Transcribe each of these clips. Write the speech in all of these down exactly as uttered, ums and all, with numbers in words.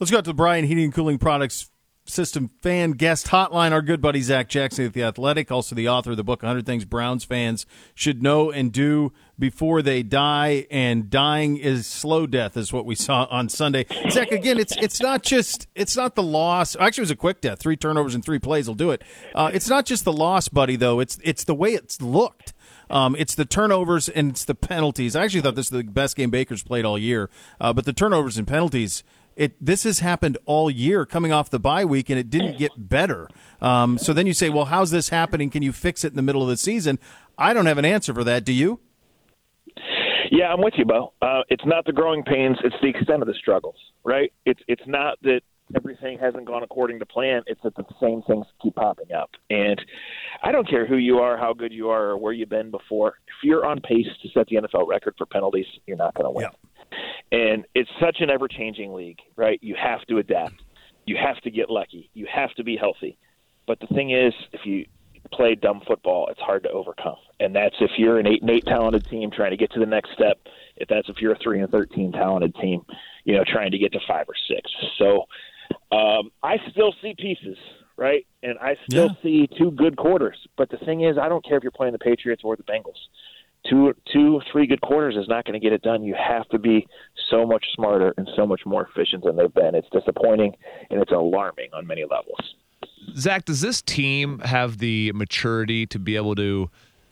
Let's go out to the Brian Heating and Cooling Products System fan guest hotline. Our good buddy Zach Jackson at The Athletic, also the author of the book one hundred Things Browns Fans Should Know and Do Before They Die, and dying is slow death is what we saw on Sunday. Zach, again, it's it's not just it's not the loss. Actually, it was a quick death. Three turnovers and three plays will do it. Uh, it's not just the loss, buddy, though. It's it's the way it's looked. Um, it's the turnovers and it's the penalties. I actually thought this was the best game Baker's played all year, uh, but the turnovers and penalties. It this has happened all year coming off the bye week, and it didn't get better. Um, so then you say, well, how's this happening? Can you fix it in the middle of the season? I don't have an answer for that. Do you? Yeah, I'm with you, Bo. Uh, it's not the growing pains. It's the extent of the struggles, right? It's it's not that everything hasn't gone according to plan. It's that the same things keep popping up. And I don't care who you are, how good you are, or where you've been before. If you're on pace to set the N F L record for penalties, you're not going to win. Yeah. And it's such an ever-changing league, right? You have to adapt. You have to get lucky. You have to be healthy. But the thing is, if you play dumb football, it's hard to overcome. And that's if you're an eight and eight talented team trying to get to the next step. If that's if you're a three and thirteen talented team, you know, trying to get to five or six. So um, I still see pieces, right? And I still yeah. see two good quarters. But the thing is, I don't care if you're playing the Patriots or the Bengals. Two, two, three good quarters is not going to get it done. You have to be so much smarter and so much more efficient than they've been. It's disappointing, and it's alarming on many levels. Zach, does this team have the maturity to be able to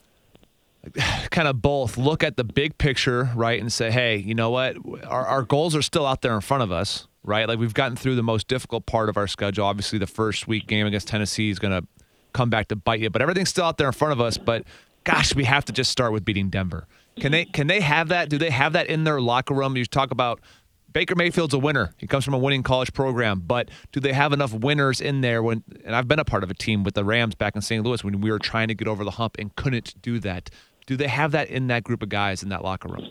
kind of both look at the big picture, right, and say, hey, you know what, our, our goals are still out there in front of us, right? Like we've gotten through the most difficult part of our schedule. Obviously, the first week game against Tennessee is going to come back to bite you, but everything's still out there in front of us, but gosh, we have to just start with beating Denver. Can they can they have that? Do they have that in their locker room? You talk about Baker Mayfield's a winner. He comes from a winning college program. But do they have enough winners in there? When and I've been a part of a team with the Rams back in Saint Louis when we were trying to get over the hump and couldn't do that. Do they have that in that group of guys in that locker room?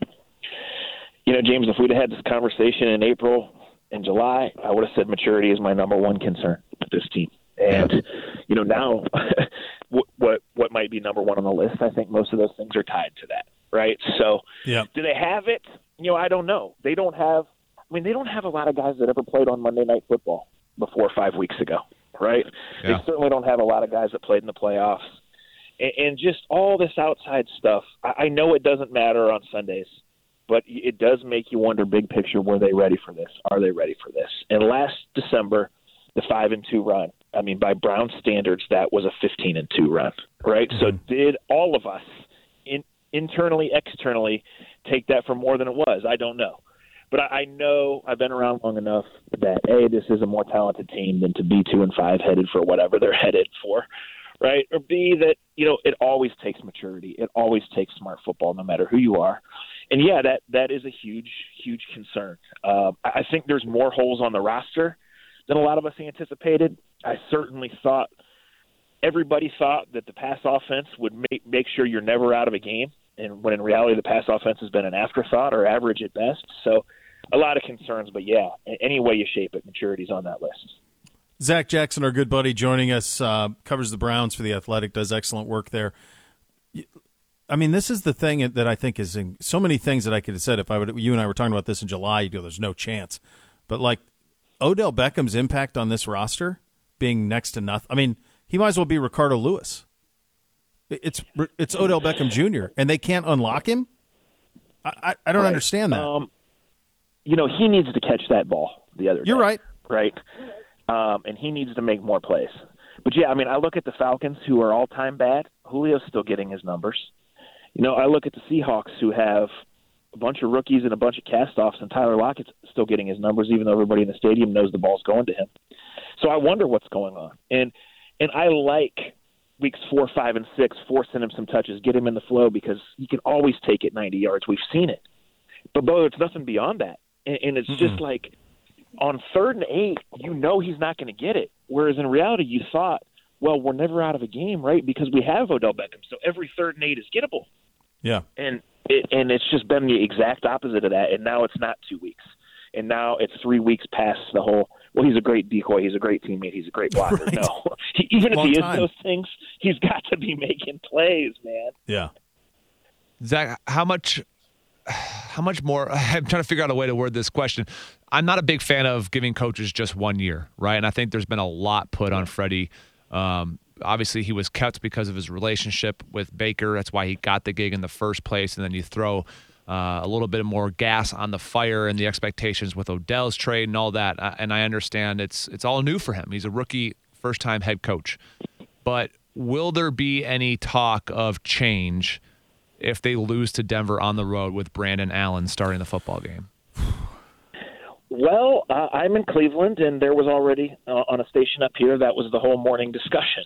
You know, James, if we'd have had this conversation in April and July, I would have said maturity is my number one concern with this team. And, yeah. you know, now what, what what might be number one on the list, I think most of those things are tied to that, right? So yeah. do they have it? You know, I don't know. They don't have – I mean, they don't have a lot of guys that ever played on Monday Night Football before five weeks ago, right? Yeah. They certainly don't have a lot of guys that played in the playoffs. And, and just all this outside stuff, I, I know it doesn't matter on Sundays, but it does make you wonder, big picture, were they ready for this? Are they ready for this? And last December, the five and two run, I mean, by Brown standards, that was a fifteen and two run, right? Mm-hmm. So did all of us, in, internally, externally, take that for more than it was? I don't know. But I, I know I've been around long enough that, A, this is a more talented team than to be two and five headed for whatever they're headed for, right? Or B, that, you know, it always takes maturity. It always takes smart football, no matter who you are. And, yeah, that, that is a huge, huge concern. Uh, I think there's more holes on the roster than a lot of us anticipated. I certainly thought everybody thought that the pass offense would make, make sure you're never out of a game, and when in reality the pass offense has been an afterthought or average at best. So a lot of concerns, but yeah, any way you shape it, maturity's on that list. Zach Jackson, our good buddy, joining us, uh, covers the Browns for The Athletic, does excellent work there. I mean, this is the thing that I think is in so many things that I could have said if I would. You and I were talking about this in July. You go, there's no chance, but like Odell Beckham's impact on this roster being next to nothing. I mean, he might as well be Ricardo Lewis. It's it's Odell Beckham Junior, and they can't unlock him? I, I, I don't right. understand that. Um, you know, he needs to catch that ball the other day. You're right. Right? Um, and he needs to make more plays. But, yeah, I mean, I look at the Falcons, who are all-time bad. Julio's still getting his numbers. You know, I look at the Seahawks, who have a bunch of rookies and a bunch of cast-offs, and Tyler Lockett's still getting his numbers, even though everybody in the stadium knows the ball's going to him. So I wonder what's going on. And and I like weeks four, five, and six, forcing him some touches, get him in the flow, because he can always take it ninety yards. We've seen it. But, Bo, it's nothing beyond that. And, and it's mm-hmm. just like on third and eight, you know he's not going to get it. Whereas in reality, you thought, well, we're never out of a game, right? Because we have Odell Beckham. So every third and eight is gettable. Yeah. And it, and it's just been the exact opposite of that. And now it's not two weeks. And now it's three weeks past the whole, well, he's a great decoy, he's a great teammate, he's a great blocker. Right. No. He, even Long if he time. is those things, he's got to be making plays, man. Yeah. Zach, how much how much more? I'm trying to figure out a way to word this question. I'm not a big fan of giving coaches just one year, right? And I think there's been a lot put on Freddie. Um, obviously, he was kept because of his relationship with Baker. That's why he got the gig in the first place. And then you throw uh, a little bit more gas on the fire and the expectations with Odell's trade and all that. And I understand it's it's all new for him. He's a rookie, first-time head coach. But will there be any talk of change if they lose to Denver on the road with Brandon Allen starting the football game? Well, uh, I'm in Cleveland, and there was already uh, on a station up here, that was the whole morning discussion.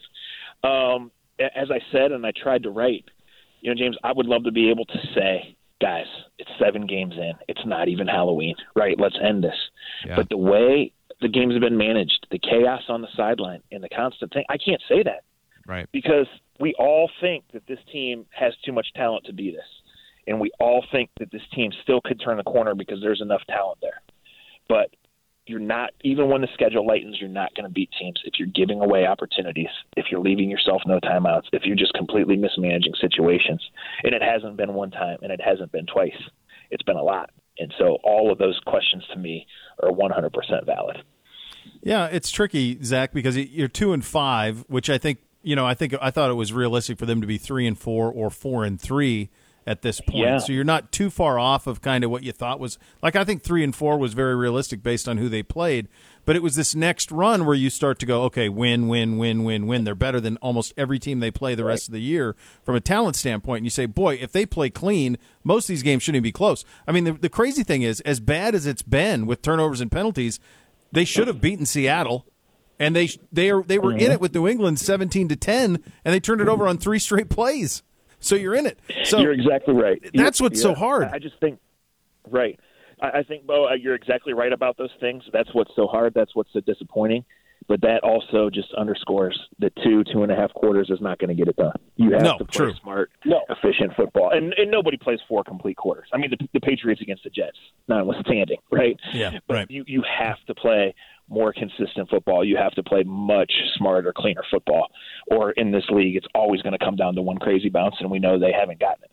Um, as I said, and I tried to write, you know, James, I would love to be able to say, guys, it's seven games in. It's not even Halloween, right? Let's end this. Yeah. But the way the games have been managed, the chaos on the sideline, and the constant thing, I can't say that. Right. Because we all think that this team has too much talent to be this. And we all think that this team still could turn the corner because there's enough talent there. But you're not, even when the schedule lightens, you're not going to beat teams if you're giving away opportunities, if you're leaving yourself no timeouts, if you're just completely mismanaging situations. And it hasn't been one time, and it hasn't been twice. It's been a lot. And so all of those questions to me are one hundred percent valid. Yeah, it's tricky, Zach, because you're two and five, which I think, you know, I think I thought it was realistic for them to be three and four or four and three at this point. Yeah. So you're not too far off of kind of what you thought was, like, I think three and four was very realistic based on who they played. But it was this next run where you start to go, okay, win, win, win, win, win. They're better than almost every team they play the rest of the year from a talent standpoint. And you say, boy, if they play clean, most of these games shouldn't be close. I mean, the, the crazy thing is, as bad as it's been with turnovers and penalties, they should have beaten Seattle. And they they are they were mm-hmm. in it with New England seventeen to ten, and they turned it over on three straight plays. So you're in it. So you're exactly right. That's you're, what's yeah. so hard. I just think, right. I, I think, Bo, you're exactly right about those things. That's what's so hard. That's what's so disappointing. But that also just underscores that two, two and a half quarters is not going to get it done. You have no, to play true. smart, no. efficient football. And, and nobody plays four complete quarters. I mean, the, the Patriots against the Jets, notwithstanding, right? Yeah, but right. You, you have to play more consistent football. You have to play much smarter, cleaner football. Or in this league, it's always going to come down to one crazy bounce, and we know they haven't gotten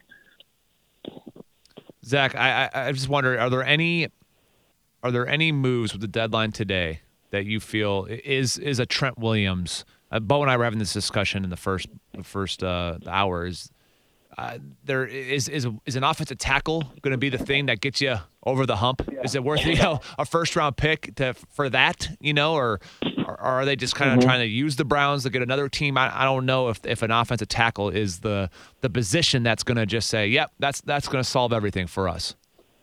it. Zach, I, I, I just wonder, are there any are there any moves with the deadline today that you feel is is a Trent Williams? Uh, Bo and I were having this discussion in the first the first uh, hour. Is uh, there is is a, is an offensive tackle going to be the thing that gets you over the hump? Yeah. Is it worth you know a first round pick to for that? You know, or, or are they just kind of mm-hmm. trying to use the Browns to get another team? I, I don't know if if an offensive tackle is the the position that's going to just say, yep, that's that's going to solve everything for us.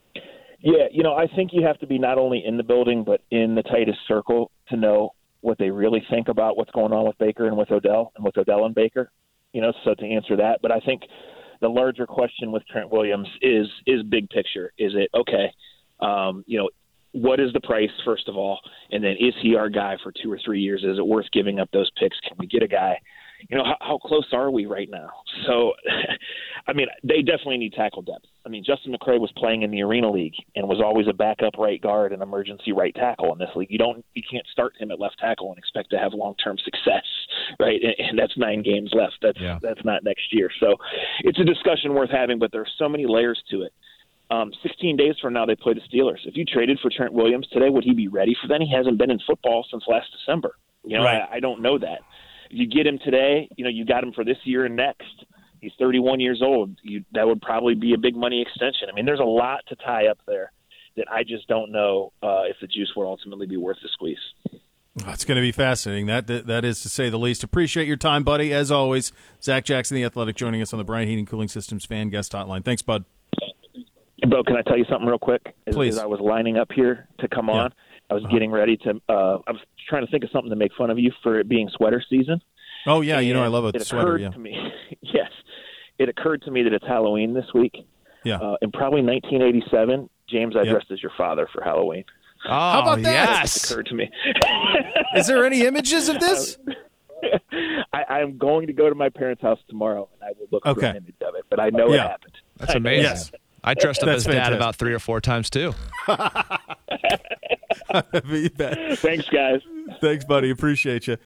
Yeah, you know, I think you have to be not only in the building but in the tightest circle to know what they really think about what's going on with Baker and with Odell and with Odell and Baker. You know, so to answer that, but I think the larger question with Trent Williams is is big picture. Is it okay? Um, you know, what is the price first of all, and then is he our guy for two or three years? Is it worth giving up those picks? Can we get a guy? You know, how, how close are we right now? So, I mean, they definitely need tackle depth. I mean, Justin McCray was playing in the Arena League and was always a backup right guard and emergency right tackle in this league. You don't, you can't start him at left tackle and expect to have long-term success, right? And, and that's nine games left. That's yeah. that's not next year. So, it's a discussion worth having, but there's so many layers to it. Um, sixteen days from now, they play the Steelers. If you traded for Trent Williams today, would he be ready for that? He hasn't been in football since last December. You know, right. I, I don't know that. If you get him today, you know, you got him for this year and next. He's thirty-one years old. You, that would probably be a big money extension. I mean, there's a lot to tie up there that I just don't know uh, if the juice will ultimately be worth the squeeze. It's going to be fascinating. That, that That is to say the least. Appreciate your time, buddy. As always, Zach Jackson, The Athletic, joining us on the Bryant Heating Cooling Systems Fan Guest Hotline. Thanks, bud. Bo, can I tell you something real quick? As, Please. As I was lining up here to come on, yeah. I was uh-huh. getting ready to uh, – I was trying to think of something to make fun of you for it being sweater season. Oh, yeah, and you know I love a it sweater, occurred yeah. To me, yes, it occurred to me that it's Halloween this week. Yeah. Uh, in probably nineteen eighty-seven, James, I yep. dressed as your father for Halloween. Oh, how about that? Yes. It occurred to me. Is there any images of this? I, I'm going to go to my parents' house tomorrow, and I will look okay. for an image of it, but I know yeah. it happened. That's amazing. Yes. I dressed up That's as fantastic. dad about three or four times, too. Thanks, guys. Thanks, buddy. Appreciate you.